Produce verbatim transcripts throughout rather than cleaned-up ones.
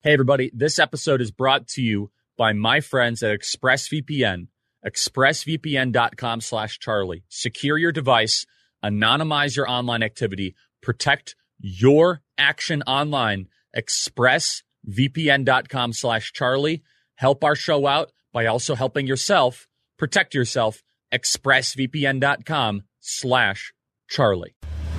Hey, everybody. This episode is brought to you by my friends at ExpressVPN. ExpressVPN.com slash Charlie. Secure your device, anonymize your online activity, protect your action online. ExpressVPN.com slash Charlie. Help our show out by also helping yourself. Protect yourself. ExpressVPN.com slash Charlie.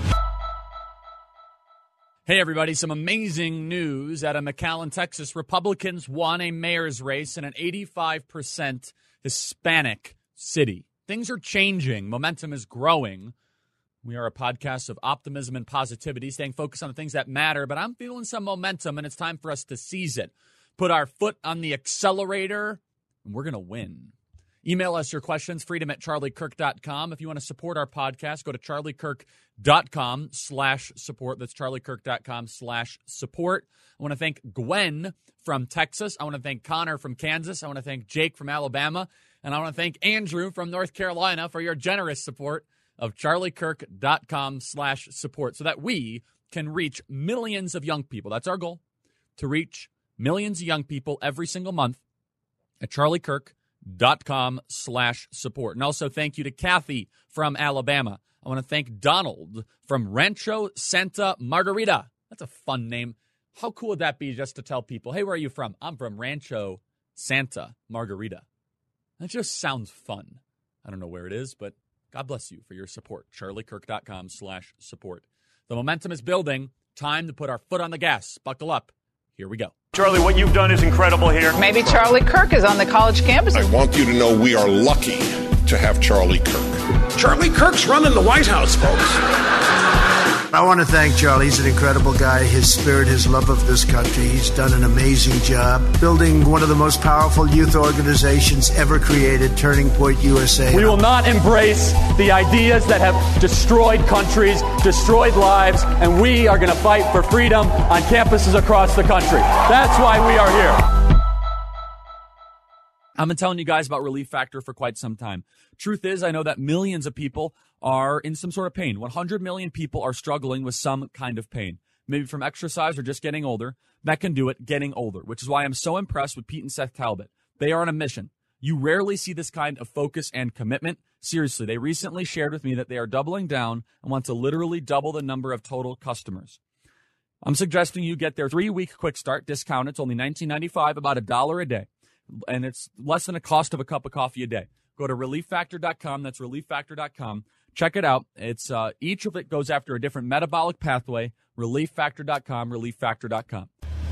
Hey, everybody. Some amazing news out of McAllen, Texas. Republicans won a mayor's race in an eighty-five percent Hispanic city. Things are changing. Momentum is growing. We are a podcast of optimism and positivity, staying focused on the things that matter, but I'm feeling some momentum, and it's time for us to seize it. Put our foot on the accelerator, and we're going to win. Email us your questions, freedom at charlie kirk dot com. If you want to support our podcast, go to charliekirk.com slash support. That's charliekirk.com slash support. I want to thank Gwen from Texas. I want to thank Connor from Kansas. I want to thank Jake from Alabama. And I want to thank Andrew from North Carolina for your generous support of charliekirk.com slash support so that we can reach millions of young people. That's our goal, to reach millions of young people every single month at charliekirk.com slash support. And also thank you to Kathy from Alabama. I want to thank Donald from Rancho Santa Margarita. That's a fun name. How cool would that be just to tell people, hey, where are you from? I'm from Rancho Santa Margarita. That just sounds fun. I don't know where it is, but God bless you for your support. charliekirk.com slash support. The momentum is building. Time to put our foot on the gas. Buckle up. Here we go. Charlie, what you've done is incredible here. Maybe Charlie Kirk is on the college campus. I want you to know we are lucky to have Charlie Kirk. Charlie Kirk's running the White House, folks. I want to thank Charlie. He's an incredible guy. His spirit, his love of this country. He's done an amazing job building one of the most powerful youth organizations ever created, Turning Point U S A. We will not embrace the ideas that have destroyed countries, destroyed lives, and we are going to fight for freedom on campuses across the country. That's why we are here. I've been telling you guys about Relief Factor for quite some time. Truth is, I know that millions of people are in some sort of pain. one hundred million people are struggling with some kind of pain, maybe from exercise or just getting older. That can do it, getting older, which is why I'm so impressed with Pete and Seth Talbot. They are on a mission. You rarely see this kind of focus and commitment. Seriously, they recently shared with me that they are doubling down and want to literally double the number of total customers. I'm suggesting you get their three-week quick start discount. It's only nineteen ninety-five dollars, about a dollar a day. And it's less than the cost of a cup of coffee a day. Go to relief factor dot com. That's relief factor dot com. Check it out. It's uh, each of it goes after a different metabolic pathway. relief factor dot com, relief factor dot com.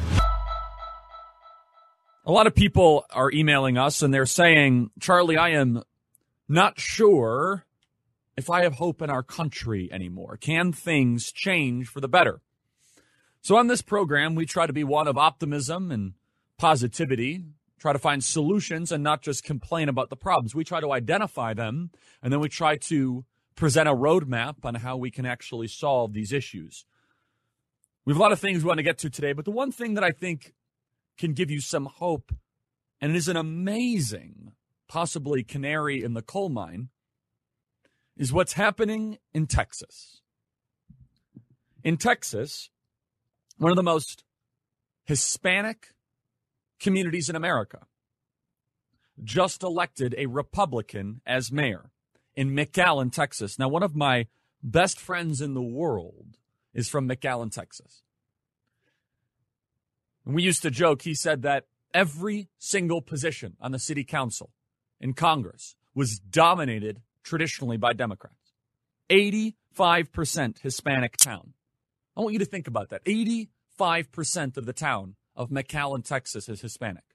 A lot of people are emailing us, and they're saying, Charlie, I am not sure if I have hope in our country anymore. Can things change for the better? So on this program, we try to be one of optimism and positivity, try to find solutions and not just complain about the problems. We try to identify them, and then we try to present a roadmap on how we can actually solve these issues. We have a lot of things we want to get to today, but the one thing that I think can give you some hope, and it is an amazing, possibly canary in the coal mine, is what's happening in Texas. In Texas, one of the most Hispanic communities in America just elected a Republican as mayor in McAllen, Texas. Now, one of my best friends in the world is from McAllen, Texas. And we used to joke, he said that every single position on the city council in Congress was dominated traditionally by Democrats. eighty-five percent Hispanic town. I want you to think about that. eighty-five percent of the town of McAllen, Texas is Hispanic.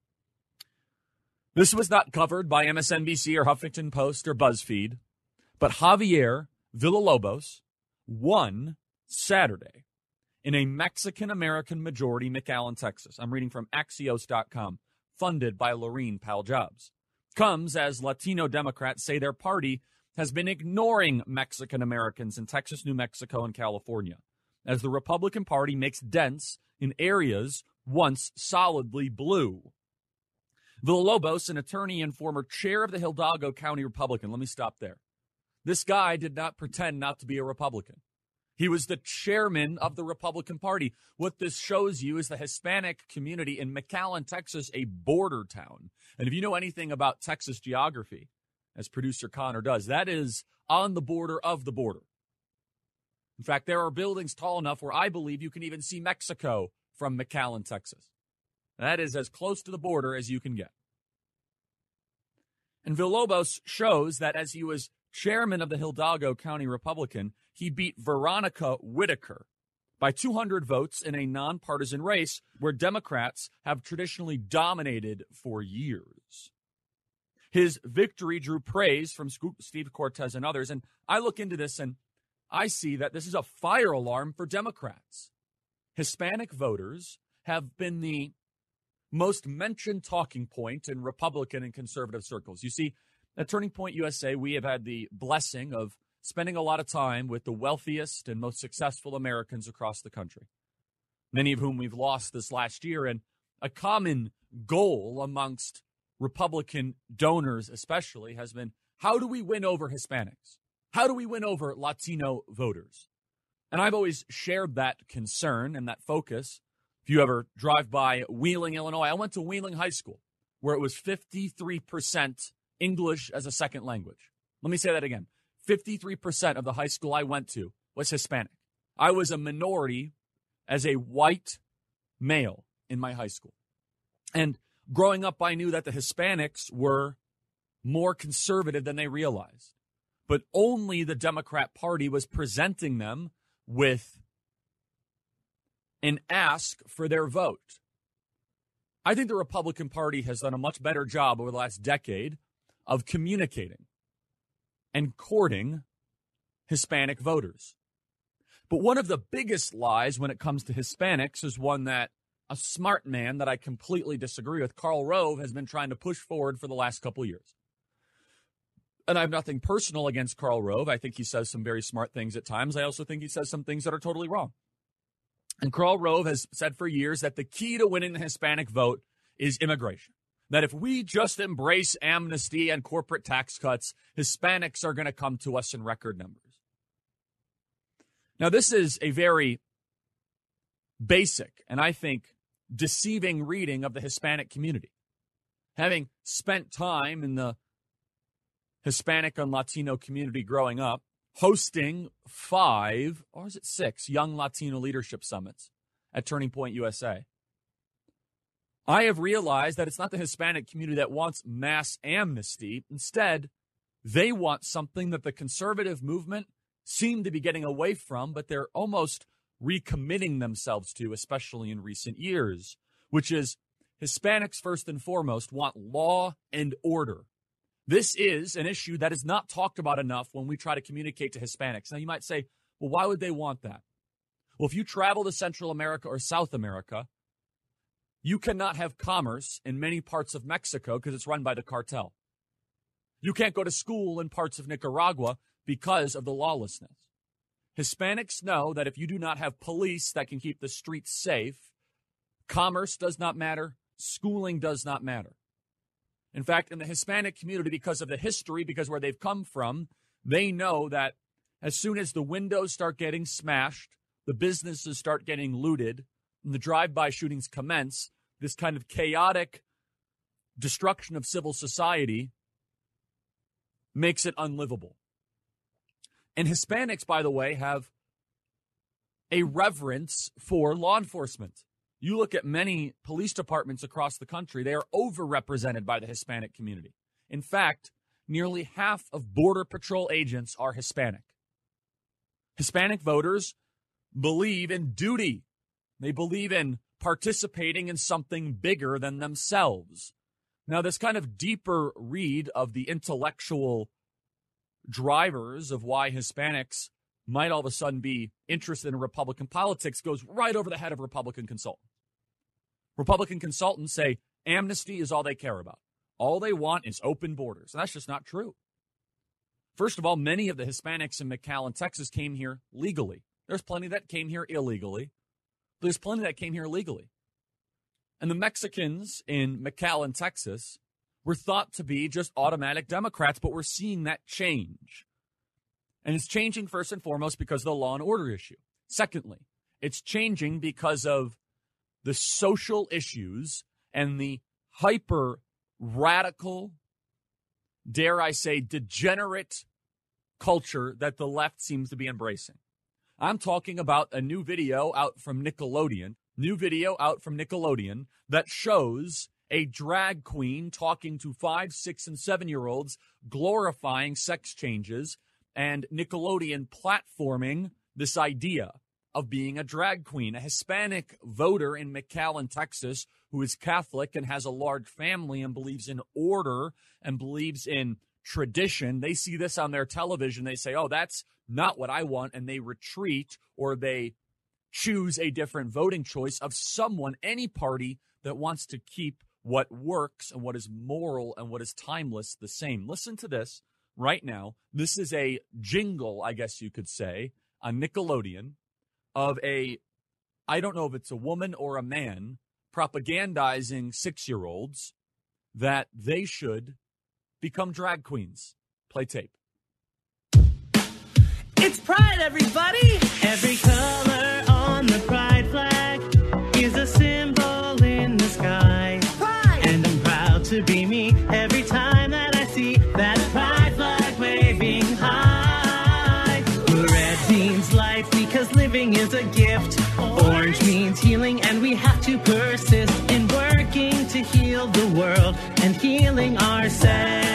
This was not covered by M S N B C or Huffington Post or BuzzFeed, but Javier Villalobos won Saturday in a Mexican-American majority McAllen, Texas. I'm reading from Axios dot com, funded by Laureen Powell Jobs. Comes as Latino Democrats say their party has been ignoring Mexican-Americans in Texas, New Mexico, and California, as the Republican Party makes dents in areas once solidly blue. Villalobos, an attorney and former chair of the Hidalgo County Republican. Let me stop there. This guy did not pretend not to be a Republican. He was the chairman of the Republican Party. What this shows you is the Hispanic community in McAllen, Texas, a border town. And if you know anything about Texas geography, as producer Connor does, that is on the border of the border. In fact, there are buildings tall enough where I believe you can even see Mexico from McAllen, Texas. That is as close to the border as you can get. And Villalobos shows that as he was chairman of the Hidalgo County Republican, he beat Veronica Whitaker by two hundred votes in a nonpartisan race where Democrats have traditionally dominated for years. His victory drew praise from Steve Cortez and others, and I look into this and I see that this is a fire alarm for Democrats. Hispanic voters have been the most mentioned talking point in Republican and conservative circles. You see, at Turning Point U S A, we have had the blessing of spending a lot of time with the wealthiest and most successful Americans across the country, many of whom we've lost this last year. And a common goal amongst Republican donors especially has been, how do we win over Hispanics? How do we win over Latino voters? And I've always shared that concern and that focus. If you ever drive by Wheeling, Illinois, I went to Wheeling High School, where it was fifty-three percent English as a second language. Let me say that again. fifty-three percent of the high school I went to was Hispanic. I was a minority as a white male in my high school. And growing up, I knew that the Hispanics were more conservative than they realized. But only the Democrat Party was presenting them with an ask for their vote. I think the Republican Party has done a much better job over the last decade of communicating and courting Hispanic voters. But one of the biggest lies when it comes to Hispanics is one that a smart man that I completely disagree with, Karl Rove, has been trying to push forward for the last couple of years. And I have nothing personal against Karl Rove. I think he says some very smart things at times. I also think he says some things that are totally wrong. And Karl Rove has said for years that the key to winning the Hispanic vote is immigration. That if we just embrace amnesty and corporate tax cuts, Hispanics are going to come to us in record numbers. Now, this is a very basic and I think deceiving reading of the Hispanic community. Having spent time in the Hispanic and Latino community growing up, hosting five, or is it six, young Latino leadership summits at Turning Point U S A, I have realized that it's not the Hispanic community that wants mass amnesty. Instead, they want something that the conservative movement seemed to be getting away from, but they're almost recommitting themselves to, especially in recent years, which is Hispanics first and foremost want law and order. This is an issue that is not talked about enough when we try to communicate to Hispanics. Now, you might say, well, why would they want that? Well, if you travel to Central America or South America, you cannot have commerce in many parts of Mexico because it's run by the cartel. You can't go to school in parts of Nicaragua because of the lawlessness. Hispanics know that if you do not have police that can keep the streets safe, commerce does not matter, schooling does not matter. In fact, in the Hispanic community, because of the history, because where they've come from, they know that as soon as the windows start getting smashed, the businesses start getting looted, and the drive-by shootings commence, this kind of chaotic destruction of civil society makes it unlivable. And Hispanics, by the way, have a reverence for law enforcement. You look at many police departments across the country, they are overrepresented by the Hispanic community. In fact, nearly half of Border Patrol agents are Hispanic. Hispanic voters believe in duty. They believe in participating in something bigger than themselves. Now, this kind of deeper read of the intellectual drivers of why Hispanics might all of a sudden be interested in Republican politics goes right over the head of Republican consultants. Republican consultants say amnesty is all they care about. All they want is open borders. And that's just not true. First of all, many of the Hispanics in McAllen, Texas came here legally. There's plenty that came here illegally. There's plenty that came here legally. And the Mexicans in McAllen, Texas, were thought to be just automatic Democrats, but we're seeing that change. And it's changing first and foremost because of the law and order issue. Secondly, it's changing because of the social issues and the hyper radical, dare I say, degenerate culture that the left seems to be embracing. I'm talking about a new video out from Nickelodeon, new video out from Nickelodeon that shows a drag queen talking to five, six, and seven-year-olds, glorifying sex changes, and Nickelodeon platforming this idea of being a drag queen. A Hispanic voter in McAllen, Texas, who is Catholic and has a large family and believes in order and believes in tradition, they see this on their television. They say, oh, that's not what I want, and they retreat or they choose a different voting choice of someone, any party that wants to keep what works and what is moral and what is timeless the same. Listen to this right now. This is a jingle, I guess you could say, on Nickelodeon of a, I don't know if it's a woman or a man, propagandizing six-year-olds that they should become drag queens. Play tape. It's Pride, everybody! Every color on the Pride flag is a symbol in the sky. Pride! And I'm proud to be me every time that I see that Pride flag waving high. Red means life because living is a gift. Orange means healing, and we have to persist in working to heal the world and healing ourselves.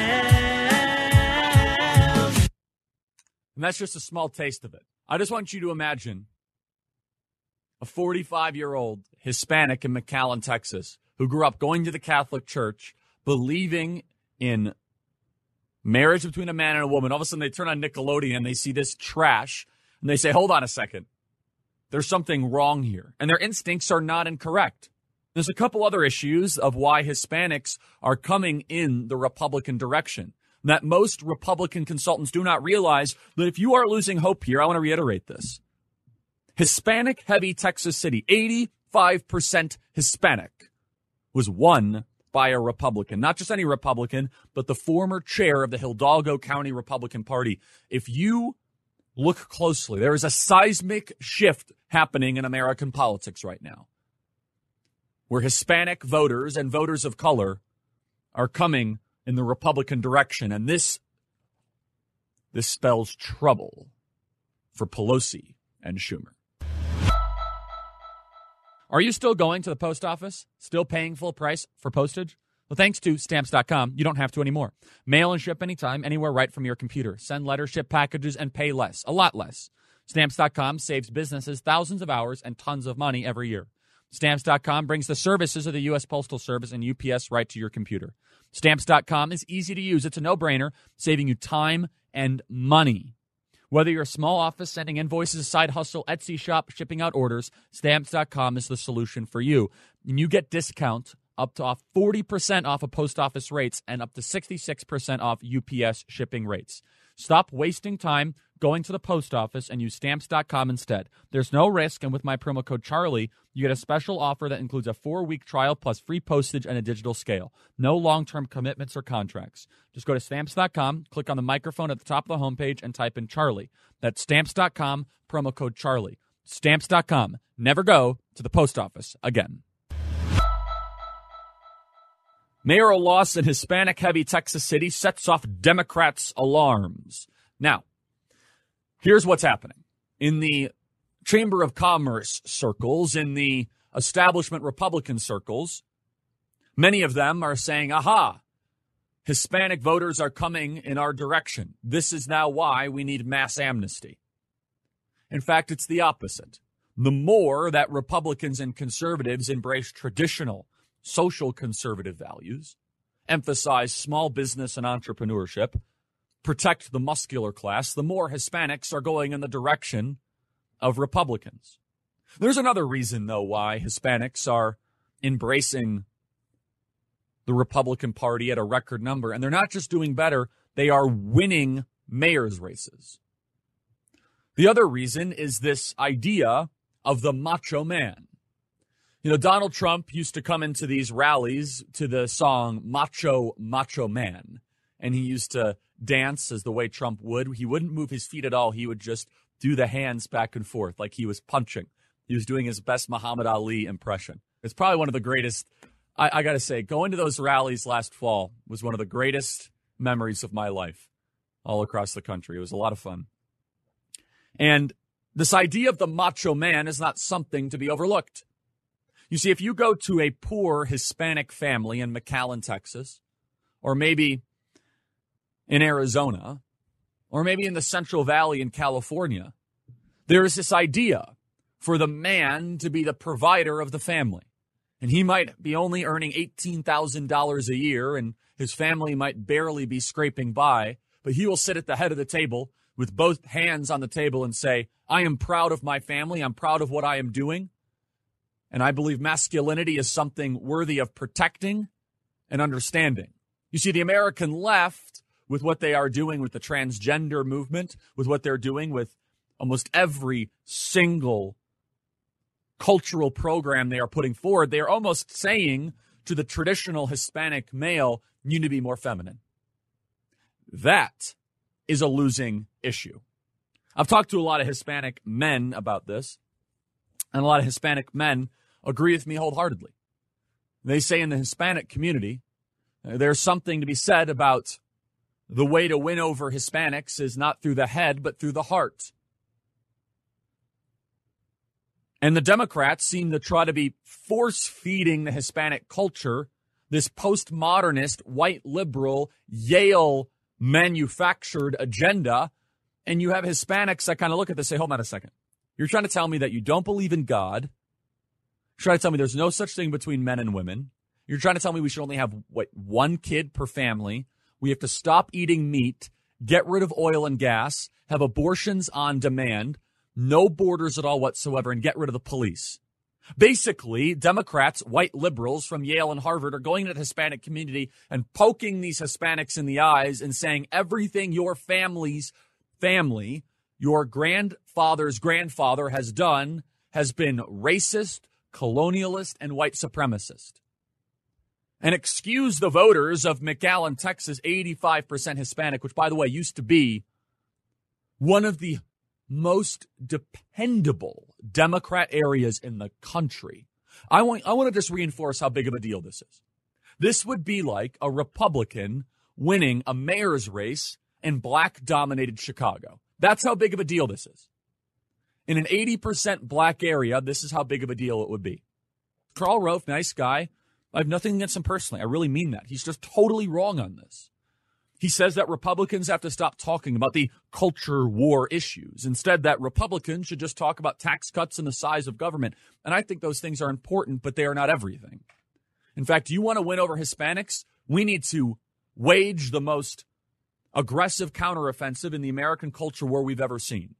And that's just a small taste of it. I just want you to imagine a forty-five-year-old Hispanic in McAllen, Texas, who grew up going to the Catholic Church, believing in marriage between a man and a woman. All of a sudden, they turn on Nickelodeon, and they see this trash, and they say, hold on a second. There's something wrong here. And their instincts are not incorrect. There's a couple other issues of why Hispanics are coming in the Republican direction that most Republican consultants do not realize. That if you are losing hope here, I want to reiterate this. Hispanic-heavy Texas City, eighty-five percent Hispanic, was won by a Republican. Not just any Republican, but the former chair of the Hidalgo County Republican Party. If you look closely, there is a seismic shift happening in American politics right now, where Hispanic voters and voters of color are coming in the Republican direction. And this, this spells trouble for Pelosi and Schumer. Are you still going to the post office? Still paying full price for postage? Well, thanks to Stamps dot com, you don't have to anymore. Mail and ship anytime, anywhere, right from your computer. Send letters, ship packages, and pay less, a lot less. Stamps dot com saves businesses thousands of hours and tons of money every year. Stamps dot com brings the services of the U S Postal Service and U P S right to your computer. Stamps dot com is easy to use. It's a no-brainer, saving you time and money. Whether you're a small office sending invoices, a side hustle, Etsy shop, shipping out orders, Stamps dot com is the solution for you. And you get discount up to off forty percent off of post office rates and up to sixty-six percent off U P S shipping rates. Stop wasting time going to the post office and use Stamps dot com instead. There's no risk, and with my promo code Charlie, you get a special offer that includes a four-week trial plus free postage and a digital scale. No long-term commitments or contracts. Just go to Stamps dot com, click on the microphone at the top of the homepage, and type in Charlie. That's Stamps dot com, promo code Charlie. Stamps dot com. Never go to the post office again. Mayoral loss in Hispanic-heavy Texas City sets off Democrats' alarms. Now, here's what's happening. In the Chamber of Commerce circles, in the establishment Republican circles, many of them are saying, aha, Hispanic voters are coming in our direction. This is now why we need mass amnesty. In fact, it's the opposite. The more that Republicans and conservatives embrace traditional social conservative values, emphasize small business and entrepreneurship, protect the muscular class, the more Hispanics are going in the direction of Republicans. There's another reason, though, why Hispanics are embracing the Republican Party at a record number. And they're not just doing better, they are winning mayor's races. The other reason is this idea of the macho man. You know, Donald Trump used to come into these rallies to the song Macho, Macho Man. And he used to dance as the way Trump would. He wouldn't move his feet at all. He would just do the hands back and forth like he was punching. He was doing his best Muhammad Ali impression. It's probably one of the greatest. I, I got to say, going to those rallies last fall was one of the greatest memories of my life all across the country. It was a lot of fun. And this idea of the macho man is not something to be overlooked. You see, if you go to a poor Hispanic family in McAllen, Texas, or maybe in Arizona, or maybe in the Central Valley in California, there is this idea for the man to be the provider of the family. And he might be only earning eighteen thousand dollars a year, and his family might barely be scraping by, but he will sit at the head of the table with both hands on the table and say, I am proud of my family. I'm proud of what I am doing. And I believe masculinity is something worthy of protecting and understanding. You see, the American left, with what they are doing with the transgender movement, with what they're doing with almost every single cultural program they are putting forward, they are almost saying to the traditional Hispanic male, you need to be more feminine. That is a losing issue. I've talked to a lot of Hispanic men about this, and a lot of Hispanic men agree with me wholeheartedly. They say in the Hispanic community, uh, there's something to be said about the way to win over Hispanics is not through the head, but through the heart. And the Democrats seem to try to be force-feeding the Hispanic culture this postmodernist, white liberal, Yale manufactured agenda. And you have Hispanics that kind of look at this and say, hold on a second. You're trying to tell me that you don't believe in God. You're trying to tell me there's no such thing between men and women. You're trying to tell me we should only have, what, one kid per family. We have to stop eating meat, get rid of oil and gas, have abortions on demand, no borders at all whatsoever, and get rid of the police. Basically, Democrats, white liberals from Yale and Harvard, are going to the Hispanic community and poking these Hispanics in the eyes and saying everything your family's family, your grandfather's grandfather has done has been racist, colonialist, and white supremacist. And excuse the voters of McAllen, Texas, eighty-five percent Hispanic, which, by the way, used to be one of the most dependable Democrat areas in the country. I want, I want to just reinforce how big of a deal this is. This would be like a Republican winning a mayor's race in black-dominated Chicago. That's how big of a deal this is. In an eighty percent black area, this is how big of a deal it would be. Karl Rove, nice guy. I have nothing against him personally. I really mean that. He's just totally wrong on this. He says that Republicans have to stop talking about the culture war issues. Instead, that Republicans should just talk about tax cuts and the size of government. And I think those things are important, but they are not everything. In fact, you want to win over Hispanics? We need to wage the most aggressive counteroffensive in the American culture war we've ever seen.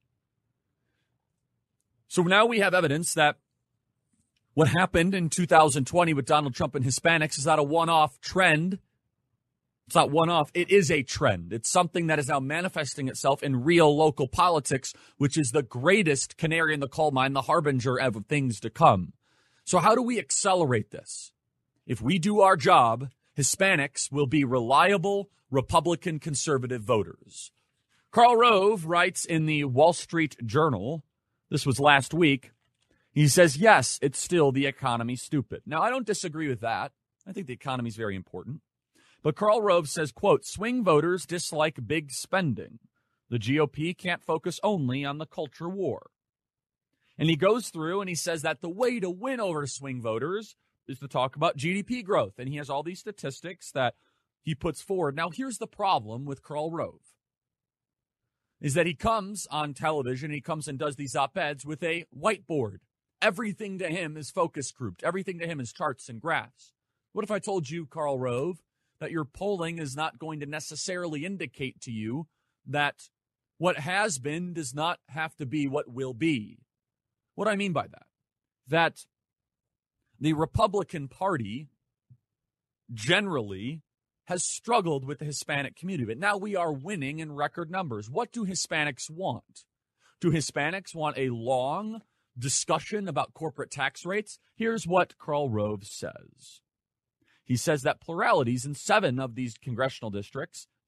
So now we have evidence that what happened in two thousand twenty with Donald Trump and Hispanics is not a one-off trend. It's not one-off. It is a trend. It's something that is now manifesting itself in real local politics, which is the greatest canary in the coal mine, the harbinger of things to come. So how do we accelerate this? If we do our job, Hispanics will be reliable Republican conservative voters. Karl Rove writes in the Wall Street Journal, this was last week, he says, yes, it's still the economy stupid. Now, I don't disagree with that. I think the economy is very important. But Karl Rove says, quote, swing voters dislike big spending. The G O P can't focus only on the culture war. And he goes through and he says that the way to win over swing voters is to talk about G D P growth. And he has all these statistics that he puts forward. Now, here's the problem with Karl Rove, is that he comes on television, he comes and does these op-eds with a whiteboard. Everything to him is focus grouped. Everything to him is charts and graphs. What if I told you, Karl Rove, that your polling is not going to necessarily indicate to you that what has been does not have to be what will be? What do I mean by that? That the Republican Party generally has struggled with the Hispanic community, but now we are winning in record numbers. What do Hispanics want? Do Hispanics want a long discussion about corporate tax rates? Here's what Karl Rove says. He says that pluralities in seven of these congressional districts,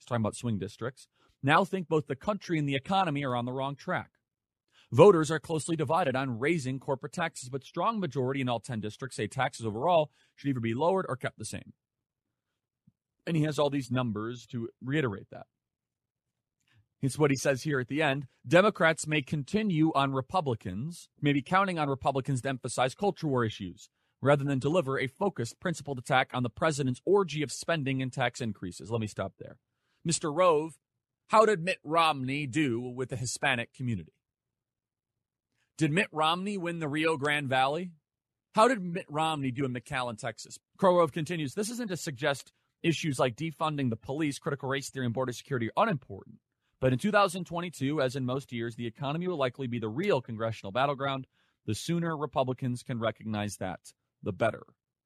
He's talking about swing districts, now think both the country and the economy are on the wrong track. Voters are closely divided on raising corporate taxes, but strong majority in all ten districts say taxes overall should either be lowered or kept the same. And he has all these numbers to reiterate that. It's what he says here at the end. Democrats may continue on Republicans, maybe counting on Republicans to emphasize culture war issues, rather than deliver a focused, principled attack on the president's orgy of spending and tax increases. Let me stop there. Mister Rove, how did Mitt Romney do with the Hispanic community? Did Mitt Romney win the Rio Grande Valley? How did Mitt Romney do in McAllen, Texas? Karl Rove continues, this isn't to suggest issues like defunding the police, critical race theory, and border security are unimportant. But in two thousand twenty-two, as in most years, the economy will likely be the real congressional battleground. The sooner Republicans can recognize that, the better.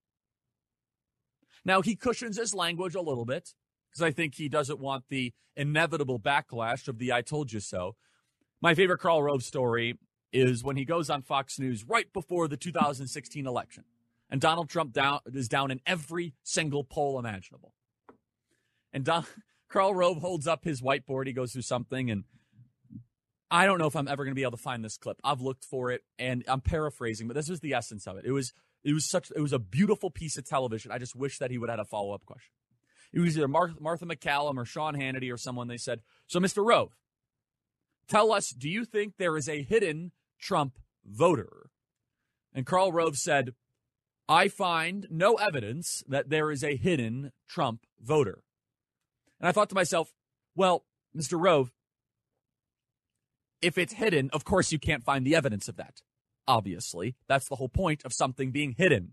Now, he cushions his language a little bit because I think he doesn't want the inevitable backlash of the I told you so. My favorite Karl Rove story is when he goes on Fox News right before the two thousand sixteen election. And Donald Trump down, is down in every single poll imaginable. And Don, Karl Rove holds up his whiteboard. He goes through something, and I don't know if I'm ever going to be able to find this clip. I've looked for it, and I'm paraphrasing, but this was the essence of it. It was it was such it was a beautiful piece of television. I just wish that he would have had a follow-up question. It was either Mar- Martha McCallum or Sean Hannity or someone. They said, so Mister Rove, tell us, do you think there is a hidden Trump voter? And Karl Rove said, I find no evidence that there is a hidden Trump voter. And I thought to myself, well, Mister Rove, if it's hidden, of course you can't find the evidence of that. Obviously, that's the whole point of something being hidden.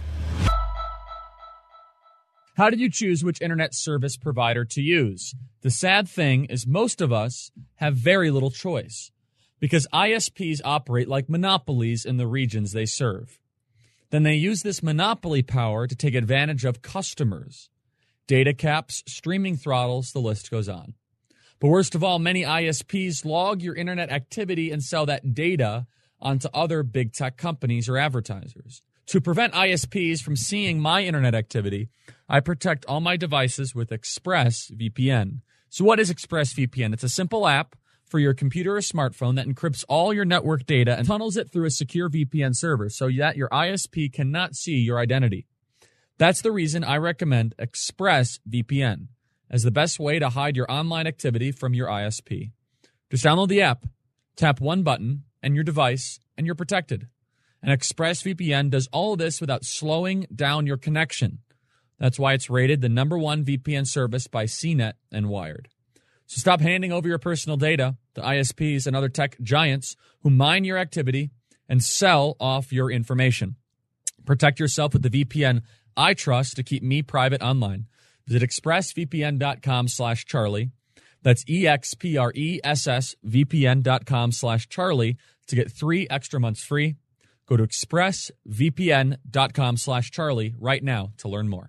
How did you choose which internet service provider to use? The sad thing is most of us have very little choice because I S Ps operate like monopolies in the regions they serve. Then they use this monopoly power to take advantage of customers. Data caps, streaming throttles, the list goes on. But worst of all, many I S Ps log your internet activity and sell that data onto other big tech companies or advertisers. To prevent I S Ps from seeing my internet activity, I protect all my devices with ExpressVPN. So what is ExpressVPN? It's a simple app for your computer or smartphone that encrypts all your network data and tunnels it through a secure V P N server so that your I S P cannot see your identity. That's the reason I recommend ExpressVPN as the best way to hide your online activity from your I S P. Just download the app, tap one button, and your device, and you're protected. And ExpressVPN does all of this without slowing down your connection. That's why it's rated the number one V P N service by C net and Wired. So stop handing over your personal data to I S Ps and other tech giants who mine your activity and sell off your information. Protect yourself with the V P N I trust to keep me private online. Visit expressvpn.com slash Charlie. That's E-X-P-R-E-S-S-V-P-N dot com slash Charlie to get three extra months free. Go to expressvpn.com slash Charlie right now to learn more.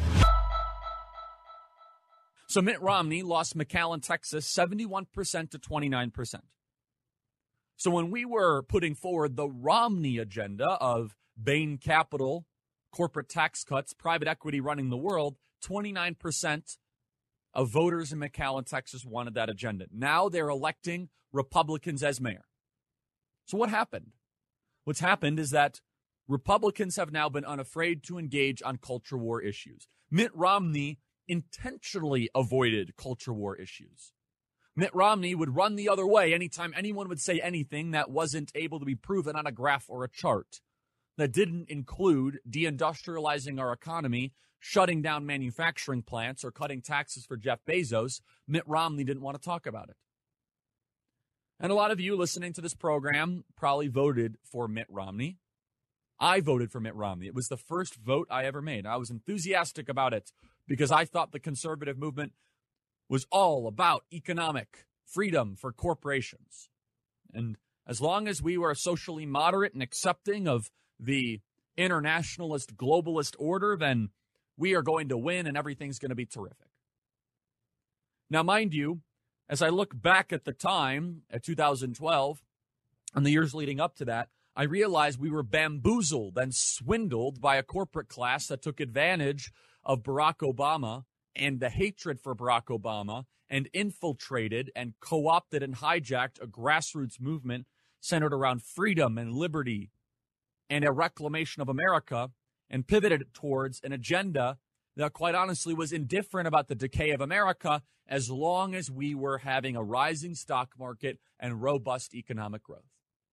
So Mitt Romney lost McAllen, Texas, seventy-one percent to twenty-nine percent. So when we were putting forward the Romney agenda of Bain Capital, corporate tax cuts, private equity running the world, twenty-nine percent of voters in McAllen, Texas wanted that agenda. Now they're electing Republicans as mayor. So what happened? What's happened is that Republicans have now been unafraid to engage on culture war issues. Mitt Romney intentionally avoided culture war issues. Mitt Romney would run the other way anytime anyone would say anything that wasn't able to be proven on a graph or a chart, that didn't include deindustrializing our economy, shutting down manufacturing plants, or cutting taxes for Jeff Bezos. Mitt Romney didn't want to talk about it. And a lot of you listening to this program probably voted for Mitt Romney. I voted for Mitt Romney. It was the first vote I ever made. I was enthusiastic about it because I thought the conservative movement was all about economic freedom for corporations. And as long as we were socially moderate and accepting of the internationalist, globalist order, then we are going to win and everything's going to be terrific. Now, mind you, as I look back at the time, at two thousand twelve, and the years leading up to that, I realized we were bamboozled and swindled by a corporate class that took advantage of Barack Obama and the hatred for Barack Obama and infiltrated and co-opted and hijacked a grassroots movement centered around freedom and liberty and a reclamation of America and pivoted towards an agenda that quite honestly was indifferent about the decay of America as long as we were having a rising stock market and robust economic growth.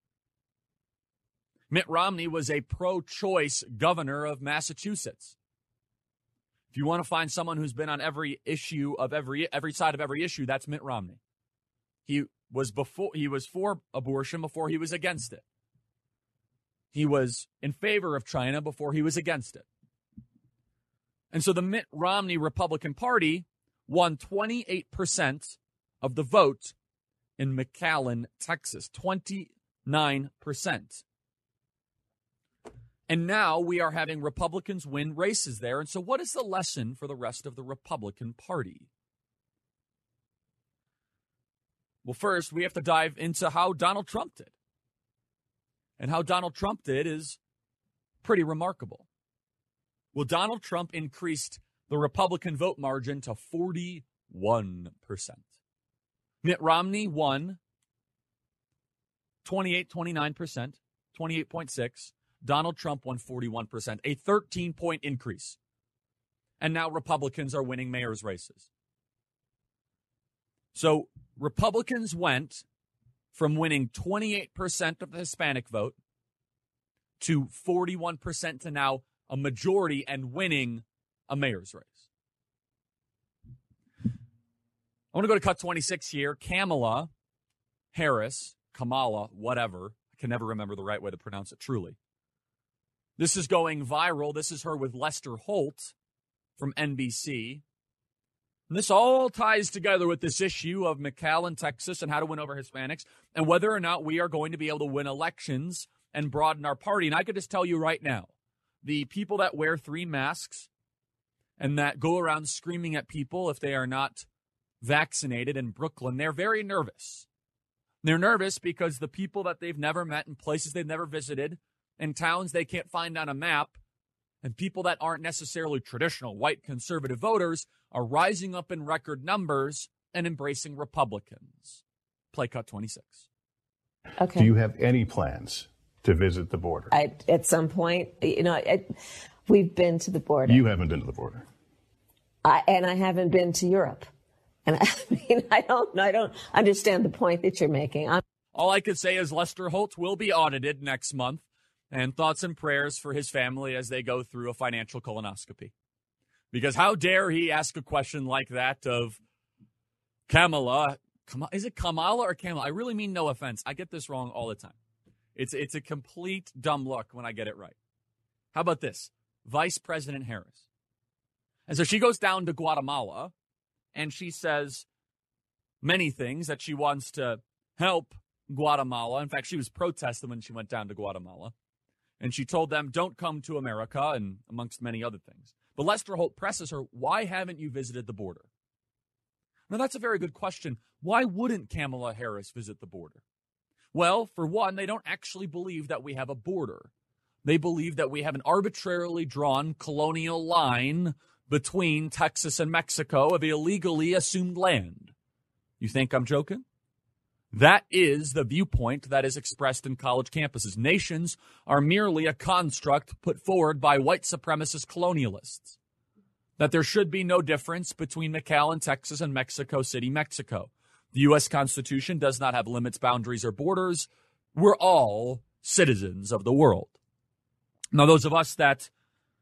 Mitt Romney was a pro-choice governor of Massachusetts. If you want to find someone who's been on every issue of every every side of every issue, that's Mitt Romney. He was before he was for abortion before he was against it. He was in favor of China before he was against it. And so the Mitt Romney Republican Party won twenty-eight percent of the vote in McAllen, Texas. twenty-nine percent. And now we are having Republicans win races there. And so what is the lesson for the rest of the Republican Party? Well, first, we have to dive into how Donald Trump did. And how Donald Trump did is pretty remarkable. Well, Donald Trump increased the Republican vote margin to forty-one percent. Mitt Romney won twenty-eight, twenty-nine percent, twenty-eight point six. Donald Trump won forty-one percent, a thirteen-point increase. And now Republicans are winning mayor's races. So Republicans went from winning twenty-eight percent of the Hispanic vote to forty-one percent to now a majority and winning a mayor's race. I want to go to cut twenty-six here. Kamala Harris, Kamala, whatever. I can never remember the right way to pronounce it truly. This is going viral. This is her with Lester Holt from N B C. And this all ties together with this issue of McAllen, Texas, and how to win over Hispanics, and whether or not we are going to be able to win elections and broaden our party. And I could just tell you right now, the people that wear three masks and that go around screaming at people if they are not vaccinated in Brooklyn, they're very nervous. They're nervous because the people that they've never met in places they've never visited, in towns they can't find on a map, and people that aren't necessarily traditional white conservative voters are rising up in record numbers and embracing Republicans. Play cut twenty-six. Okay. Do you have any plans to visit the border? I, at some point, you know, I, we've been to the border. You haven't been to the border. I, and I haven't been to Europe. And I mean, I don't, I don't understand the point that you're making. I'm- All I could say is Lester Holt will be audited next month. And thoughts and prayers for his family as they go through a financial colonoscopy. Because how dare he ask a question like that of Kamala? Is it Kamala or Kamala? I really mean no offense. I get this wrong all the time. It's, it's a complete dumb look when I get it right. How about this? Vice President Harris. And so she goes down to Guatemala, and she says many things that she wants to help Guatemala. In fact, she was protesting when she went down to Guatemala. And she told them, don't come to America, and amongst many other things. But Lester Holt presses her, why haven't you visited the border? Now, that's a very good question. Why wouldn't Kamala Harris visit the border? Well, for one, they don't actually believe that we have a border. They believe that we have an arbitrarily drawn colonial line between Texas and Mexico of illegally assumed land. You think I'm joking? That is the viewpoint that is expressed in college campuses. Nations are merely a construct put forward by white supremacist colonialists. That there should be no difference between McAllen, Texas, and Mexico City, Mexico. The U S Constitution does not have limits, boundaries, or borders. We're all citizens of the world. Now, those of us that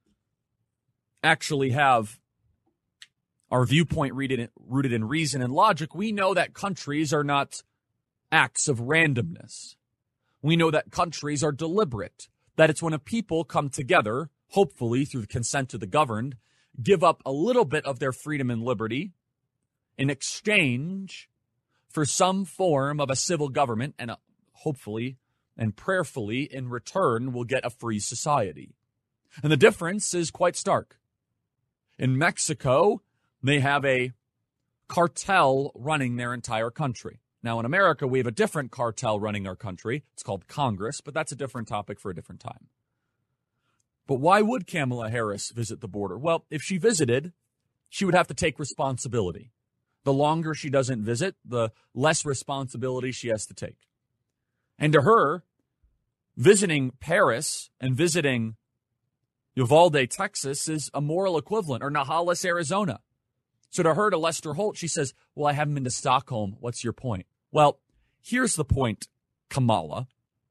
actually have our viewpoint rooted in, rooted in reason and logic, we know that countries are not acts of randomness. We know that countries are deliberate, that it's when a people come together, hopefully through the consent of the governed, give up a little bit of their freedom and liberty in exchange for some form of a civil government, and a, hopefully and prayerfully in return will get a free society. And the difference is quite stark. In Mexico, they have a cartel running their entire country. Now, in America, we have a different cartel running our country. It's called Congress, but that's a different topic for a different time. But why would Kamala Harris visit the border? Well, if she visited, she would have to take responsibility. The longer she doesn't visit, the less responsibility she has to take. And to her, visiting Paris and visiting Uvalde, Texas is a moral equivalent, or Nogales, Arizona. So to her, to Lester Holt, she says, well, I haven't been to Stockholm. What's your point? Well, here's the point, Kamala.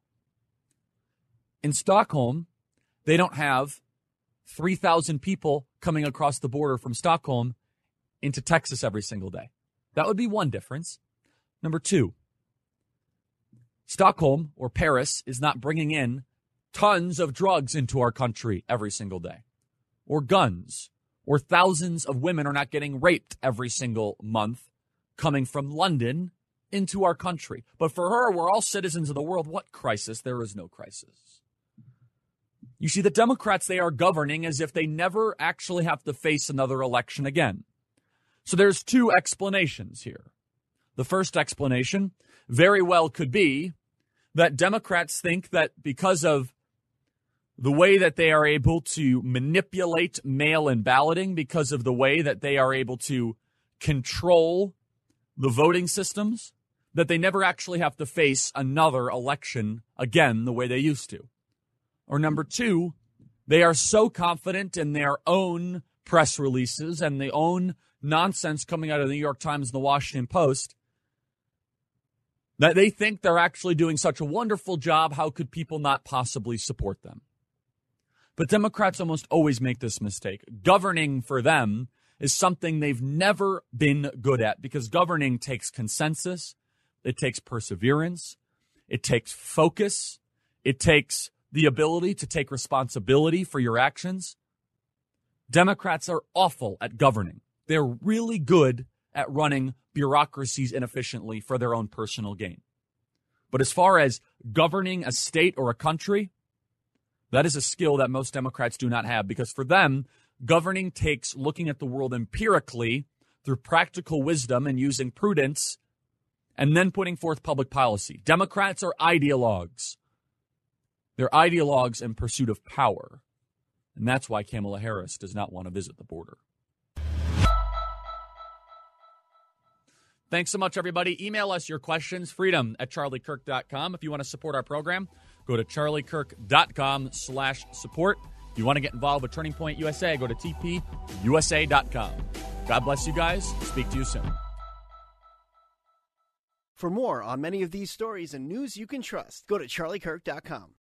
In Stockholm, they don't have three thousand people coming across the border from Stockholm into Texas every single day. That would be one difference. Number two, Stockholm or Paris is not bringing in tons of drugs into our country every single day, or guns, or thousands of women are not getting raped every single month coming from London into our country. But for her, we're all citizens of the world. What crisis? There is no crisis. You see, the Democrats, they are governing as if they never actually have to face another election again. So there's two explanations here. The first explanation very well could be that Democrats think that because of the way that they are able to manipulate mail-in balloting, because of the way that they are able to control the voting systems, that they never actually have to face another election again the way they used to. Or number two, they are so confident in their own press releases and the own nonsense coming out of the New York Times and the Washington Post that they think they're actually doing such a wonderful job. How could people not possibly support them? But Democrats almost always make this mistake. Governing for them is something they've never been good at, because governing takes consensus, it takes perseverance, it takes focus, it takes the ability to take responsibility for your actions. Democrats are awful at governing. They're really good at running bureaucracies inefficiently for their own personal gain. But as far as governing a state or a country, that is a skill that most Democrats do not have, because for them, governing takes looking at the world empirically through practical wisdom and using prudence and then putting forth public policy. Democrats are ideologues. They're ideologues in pursuit of power. And that's why Kamala Harris does not want to visit the border. Thanks so much, everybody. Email us your questions, freedom at charlie kirk dot com. If you want to support our program, go to charlie kirk dot com slash support. If you want to get involved with Turning Point U S A, go to t p u s a dot com. God bless you guys. Speak to you soon. For more on many of these stories and news you can trust, go to charlie kirk dot com.